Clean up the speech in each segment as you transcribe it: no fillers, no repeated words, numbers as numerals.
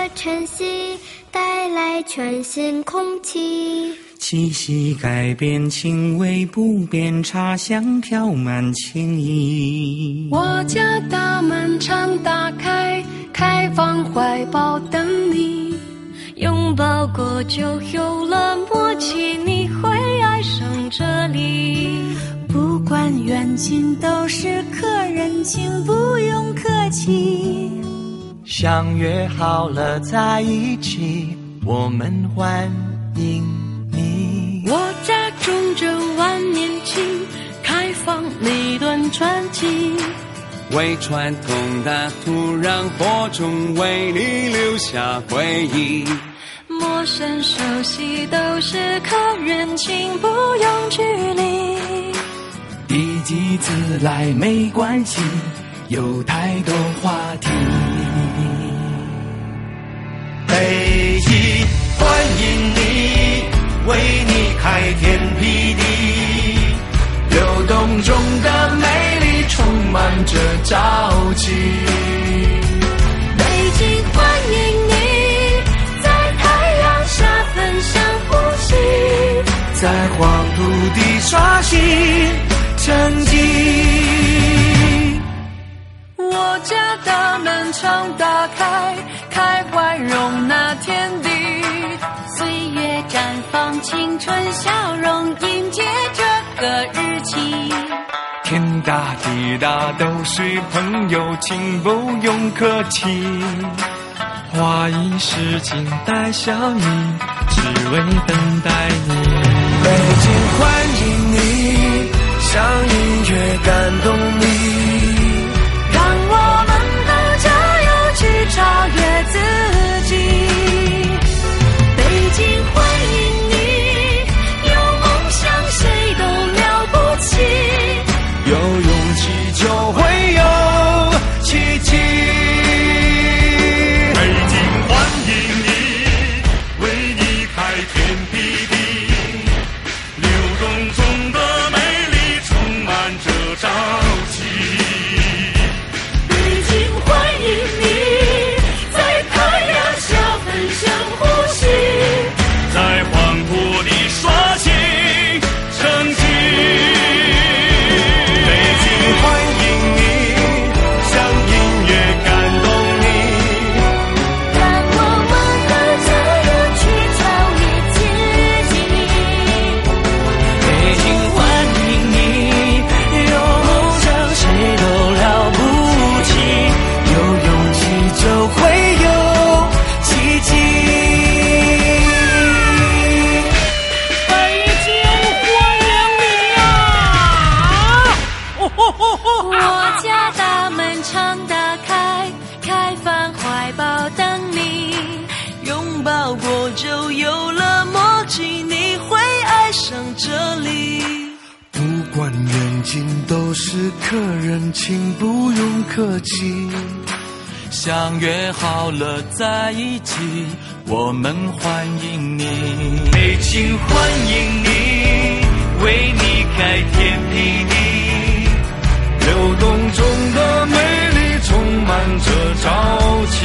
晨曦，带来全新空气。 气息改变，情味不变，茶香飘满情意。 我家大门常打开，开放怀抱等你。拥抱过就有了默契，你会爱上这里。 不管远近都是客人，请不用客气。 相约好了在一起，我们欢迎你。 我家种着万年青，开放每段传奇。 为传统的土壤播种，为你留下回忆。 陌生熟悉都是客人，请不用距离。 一己自来没关系，有太多话题。 北极欢迎你，为你开天辟地。流动中的美丽充满着朝气。 北京欢迎你，在太阳下分享呼吸， 在黄土地刷新成绩。 我家大门常打开，开怀容纳天地。 岁月绽放青春笑容，迎接这个日期。 天大地大都是朋友，请不用客气。花一世静待相遇，只为等待你。 北京欢迎你，像音乐感动你。 让我们都加油去超越自己。北京欢迎你，有梦想谁都了不起。 有勇气就会有奇迹。 北京欢迎你，为你开天辟地。流动中的美丽充满着朝气。 北京欢迎你，在太阳下分享呼吸， 在黄土地刷新成绩。 欢迎你，像音乐感动你。 让我们都加油去超越自己。 北京欢迎你，有梦想谁都了不起。有勇气就会有奇迹。 北京欢迎你啊！我家大门常打开，开放怀抱等你。拥抱过就有了默契，你会爱上这里。 不管远近都是客人，请不用客气。 相约好了在一起，我们欢迎你。 北京欢迎你，为你开天辟地。流动中的美丽充满着朝气。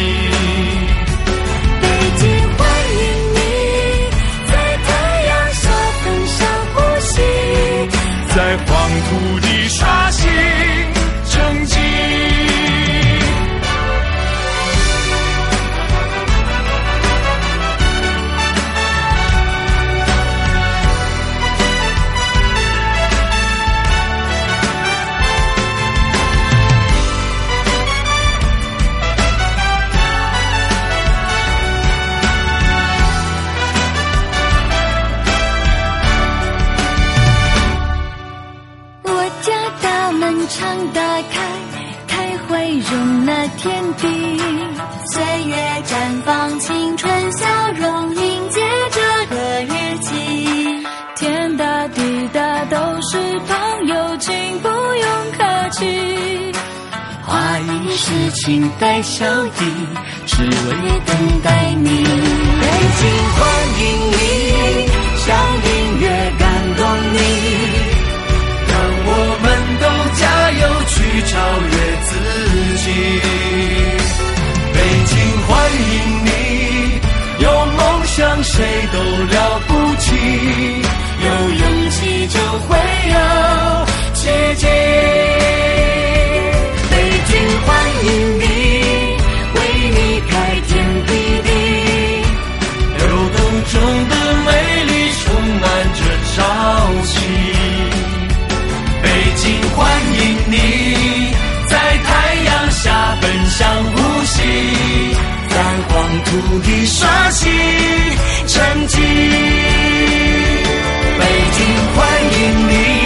北京欢迎你，在太阳下分享呼吸， 在黄土地刷新成绩。 我家大门常打开，开怀容纳天地。 岁月绽放青春笑容，迎接这个日期。 天大地大都是朋友，请不用客气。 花一世静待相依，只为等待你。 北京欢迎你，像音乐感动你。让我们都加油去超越自己。北京欢迎你， 都了不起，有勇气就会有奇迹。北京欢迎你，为你开天辟地，流动中的美丽充满着朝气。北京欢迎你，在太阳下奔向呼吸，在黄土地刷新成绩。北京欢迎你，